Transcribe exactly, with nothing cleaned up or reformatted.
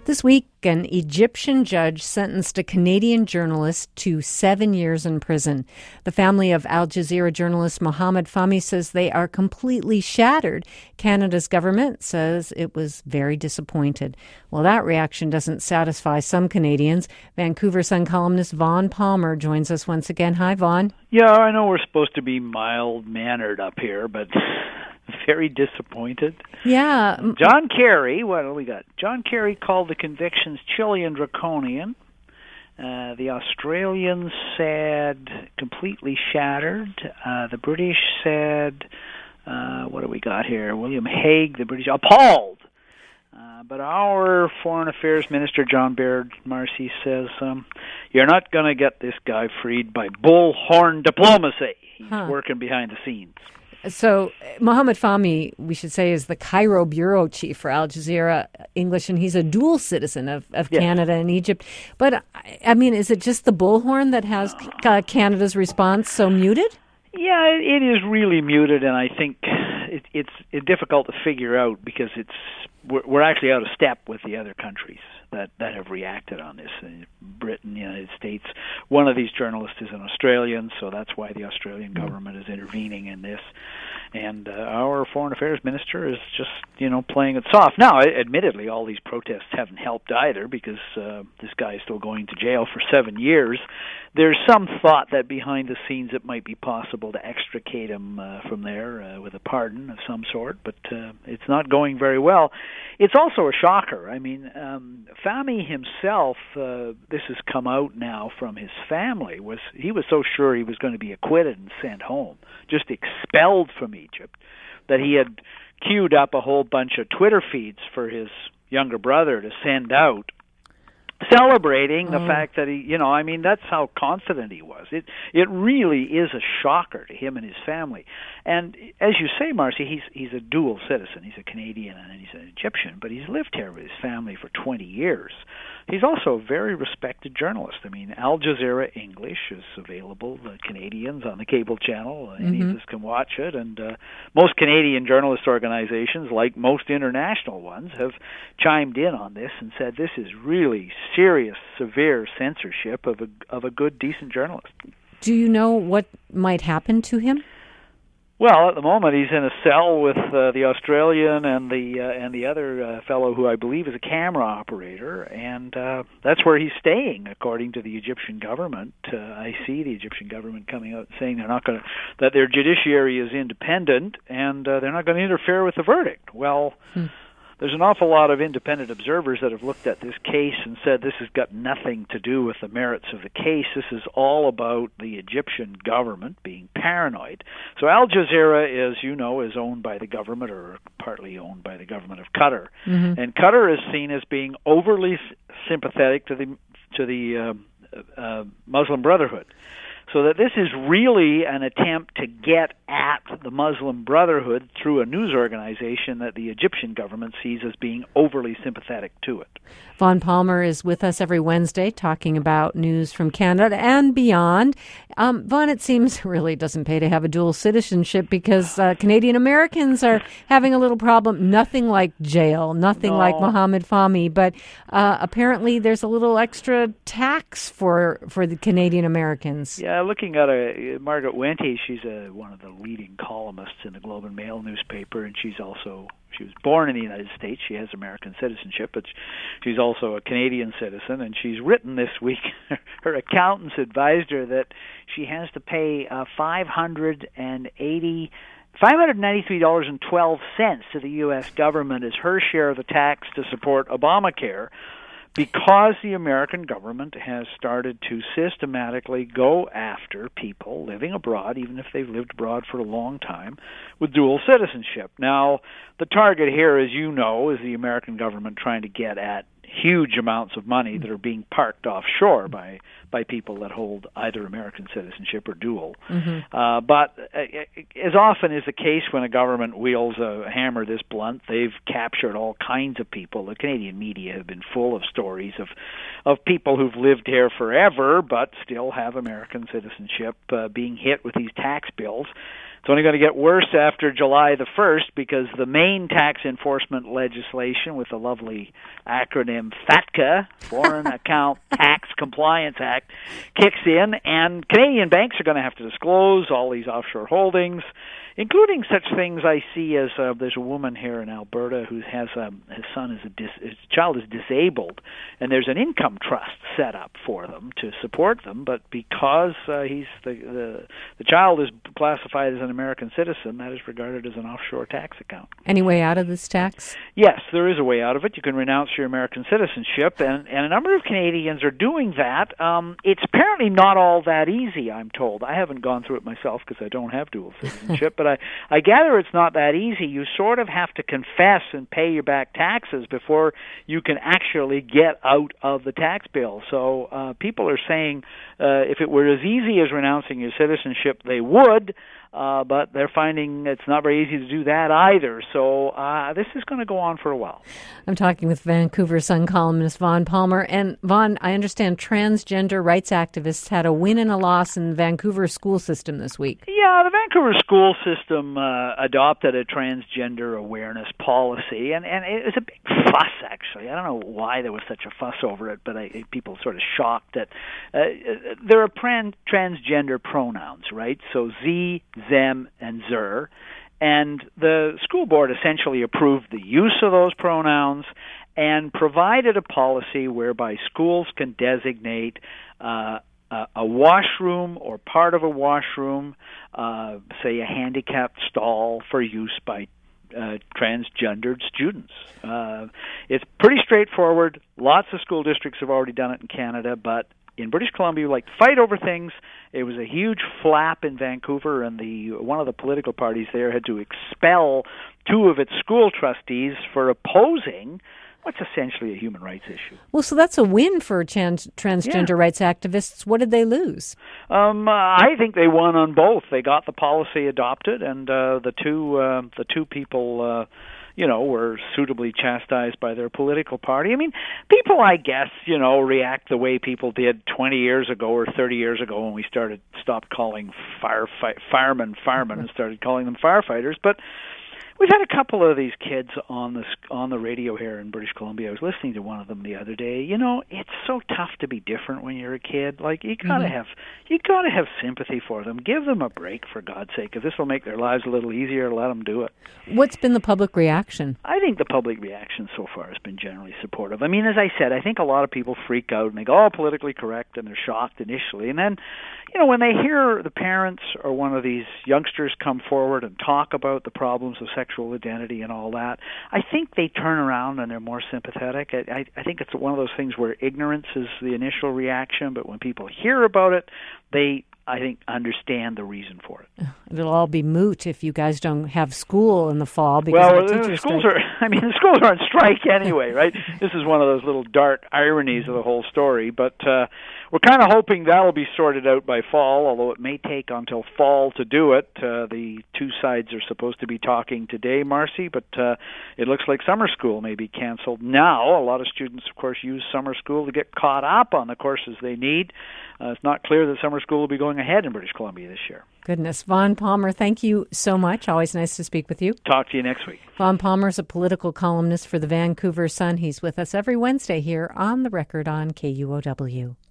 This week, an Egyptian judge sentenced a Canadian journalist to seven years in prison. The family of Al Jazeera journalist Mohamed Fahmy says they are completely shattered. Canada's government says it was very disappointed. Well, that reaction doesn't satisfy some Canadians. Vancouver Sun columnist Vaughn Palmer joins us once again. Hi, Vaughn. Yeah, I know we're supposed to be mild-mannered up here, but very disappointed. Yeah. John Kerry, what do we got? John Kerry called the convictions chilly and draconian. Uh, the Australians said completely shattered. Uh, the British said, uh, what do we got here? William Hague, the British, appalled. Uh, but our Foreign Affairs Minister, John Baird Marcy, says, um, you're not going to get this guy freed by bullhorn diplomacy. He's huh. working behind the scenes. So Mohamed Fahmy, we should say, is the Cairo bureau chief for Al Jazeera English, and he's a dual citizen of, of yes. Canada and Egypt. But, I mean, is it just the bullhorn that has uh, Canada's response so muted? Yeah, it is really muted, and I think it, it's it's difficult to figure out because it's we're, we're actually out of step with the other countries that, that have reacted on this. Britain, United States. One of these journalists is an Australian, so that's why the Australian government is intervening in this. And uh, our Foreign Affairs Minister is just, you know, playing it soft. Now, admittedly, all these protests haven't helped either because uh, this guy is still going to jail for seven years. There's some thought that behind the scenes it might be possible to extricate him uh, from there uh, with a pardon of some sort, but uh, it's not going very well. It's also a shocker. I mean, um, Fahmy himself, uh, this has come out now from his family, was he was so sure he was going to be acquitted and sent home, just expelled from Egypt, that he had queued up a whole bunch of Twitter feeds for his younger brother to send out, celebrating the mm. fact that he, you know, I mean, that's how confident he was. It it really is a shocker to him and his family. And as you say, Marcy, he's he's a dual citizen. He's a Canadian and he's an Egyptian, but he's lived here with his family for twenty years. He's also a very respected journalist. I mean, Al Jazeera English is available, the Canadians, on the cable channel. Mm-hmm. Any of us can watch it. And uh, most Canadian journalist organizations, like most international ones, have chimed in on this and said this is really serious, severe censorship of a, of a good, decent journalist. Do you know what might happen to him? Well, at the moment he's in a cell with uh, the Australian and the uh, and the other uh, fellow who I believe is a camera operator, and uh, that's where he's staying, according to the Egyptian government. Uh, I see the Egyptian government coming out saying they're not going to, that their judiciary is independent and uh, they're not going to interfere with the verdict. Well, hmm. there's an awful lot of independent observers that have looked at this case and said this has got nothing to do with the merits of the case. This is all about the Egyptian government being paranoid. So Al Jazeera, as you know, is owned by the government, or partly owned by the government of Qatar. Mm-hmm. And Qatar is seen as being overly sympathetic to the to the uh, uh, Muslim Brotherhood. So that this is really an attempt to get at the Muslim Brotherhood through a news organization that the Egyptian government sees as being overly sympathetic to it. Vaughn Palmer is with us every Wednesday talking about news from Canada and beyond. Um, Vaughn, it seems really doesn't pay to have a dual citizenship because uh, Canadian Americans are having a little problem. Nothing like jail, nothing no. like Mohamed Fahmy, but uh, apparently there's a little extra tax for for the Canadian Americans. Yeah, looking at a, Margaret Wente, she's a, one of the leading columnists in the Globe and Mail newspaper, and she's also, she was born in the United States. She has American citizenship, but she's also a Canadian citizen, and she's written this week, her accountants advised her that she has to pay uh, five hundred eighty five hundred ninety-three dollars and twelve cents to the U S government as her share of the tax to support Obamacare, because the American government has started to systematically go after people living abroad, even if they've lived abroad for a long time, with dual citizenship. Now, the target here, as you know, is the American government trying to get at huge amounts of money that are being parked offshore by by people that hold either American citizenship or dual. Mm-hmm. Uh, but uh, as often is the case when a government wields a hammer this blunt, they've captured all kinds of people. The Canadian media have been full of stories of of people who've lived here forever but still have American citizenship uh, being hit with these tax bills. It's only going to get worse after July the first because the main tax enforcement legislation with the lovely acronym FATCA, Foreign Account Tax Compliance Act, kicks in, and Canadian banks are going to have to disclose all these offshore holdings, including such things I see as uh, there's a woman here in Alberta who has um, his son is a dis, his child is disabled, and there's an income trust set up for them to support them. But because uh, he's the, the the child is classified as an American citizen, that is regarded as an offshore tax account. Any way out of this tax? Yes, there is a way out of it. You can renounce your American citizenship, and, and a number of Canadians are doing that. Um, it's apparently not all that easy, I'm told. I haven't gone through it myself because I don't have dual citizenship, but I, I gather it's not that easy. You sort of have to confess and pay your back taxes before you can actually get out of the tax bill. So uh, people are saying uh, if it were as easy as renouncing your citizenship, they would. Uh, but they're finding it's not very easy to do that either. So uh, this is going to go on for a while. I'm talking with Vancouver Sun columnist Vaughn Palmer. And Vaughn, I understand transgender rights activists had a win and a loss in the Vancouver school system this week. Yeah, the Vancouver school system uh, adopted a transgender awareness policy, and, and it was a big fuss, actually. I don't know why there was such a fuss over it, but I, people sort of shocked that uh, there are pran- transgender pronouns, right? So Z, them, and zer. And the school board essentially approved the use of those pronouns and provided a policy whereby schools can designate uh, a, a washroom or part of a washroom, uh, say a handicapped stall, for use by Uh, transgendered students. Uh, it's pretty straightforward. Lots of school districts have already done it in Canada, but in British Columbia, we like to fight over things. It was a huge flap in Vancouver, and the one of the political parties there had to expel two of its school trustees for opposing what's essentially a human rights issue. Well, so that's a win for trans- transgender yeah. rights activists. What did they lose? Um, uh, I think they won on both. They got the policy adopted, and uh, the two uh, the two people, uh, you know, were suitably chastised by their political party. I mean, people, I guess, you know, react the way people did twenty years ago or thirty years ago when we started stopped calling firefight firemen firemen and started calling them firefighters, but. We've had a couple of these kids on the on the radio here in British Columbia. I was listening to one of them the other day. You know, it's so tough to be different when you're a kid. Like you gotta mm-hmm. have you gotta have sympathy for them. Give them a break, for God's sake, because this will make their lives a little easier. Let them do it. What's been the public reaction? I think the public reaction so far has been generally supportive. I mean, as I said, I think a lot of people freak out and they go, "Oh, politically correct," and they're shocked initially, and then, you know, when they hear the parents or one of these youngsters come forward and talk about the problems of sexual identity and all that, I think they turn around and they're more sympathetic. I, I, I think it's one of those things where ignorance is the initial reaction, but when people hear about it, they, I think, understand the reason for it. It'll all be moot if you guys don't have school in the fall. Because well, of the the schools strike. are, I mean, the schools are on strike anyway, right? This is one of those little dark ironies of the whole story, but uh, we're kind of hoping that'll be sorted out by fall, although it may take until fall to do it. Uh, the two sides are supposed to be talking today, Marcy, but uh, it looks like summer school may be canceled now. A lot of students, of course, use summer school to get caught up on the courses they need. Uh, it's not clear that summer school will be going ahead in British Columbia this year. Goodness. Vaughn Palmer, thank you so much. Always nice to speak with you. Talk to you next week. Vaughn Palmer is a political columnist for the Vancouver Sun. He's with us every Wednesday here on The Record on K U O W.